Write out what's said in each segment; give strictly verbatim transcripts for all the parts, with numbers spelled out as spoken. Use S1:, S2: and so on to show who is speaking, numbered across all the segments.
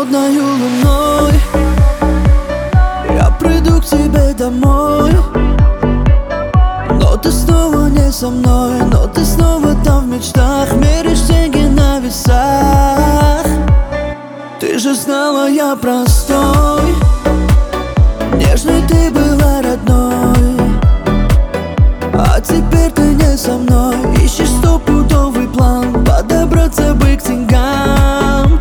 S1: холодною луной я приду к тебе домой. Но ты снова не со мной, но ты снова там в мечтах, меришь деньги на весах. Ты же знала, я простой, нежной ты была родной. А теперь ты не со мной, ищешь стопудовый план подобраться бы к деньгам.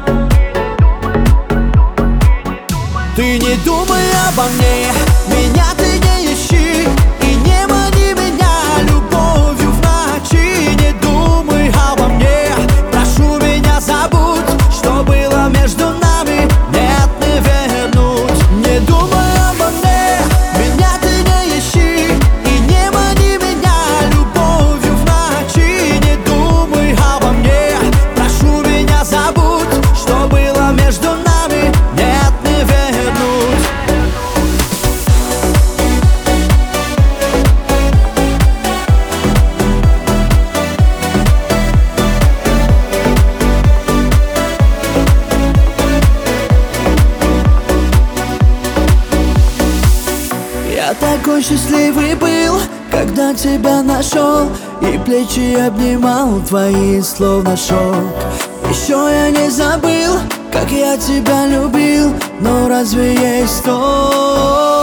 S1: Ты не думай обо мне, меня ты не ищи, и не мани меня любовью в ночи. Не думай обо мне, прошу меня забудь, что было между нами, нет, не вернуть. Не думай обо мне, меня ты не ищи, и не мани меня любовью в ночи. Не думай обо мне, прошу меня забудь, что было между нами, нет, не вернуть. Я такой счастливый был, когда тебя нашел, и плечи обнимал твои, словно шелк. Еще я не забыл, как я тебя любил, но разве есть то?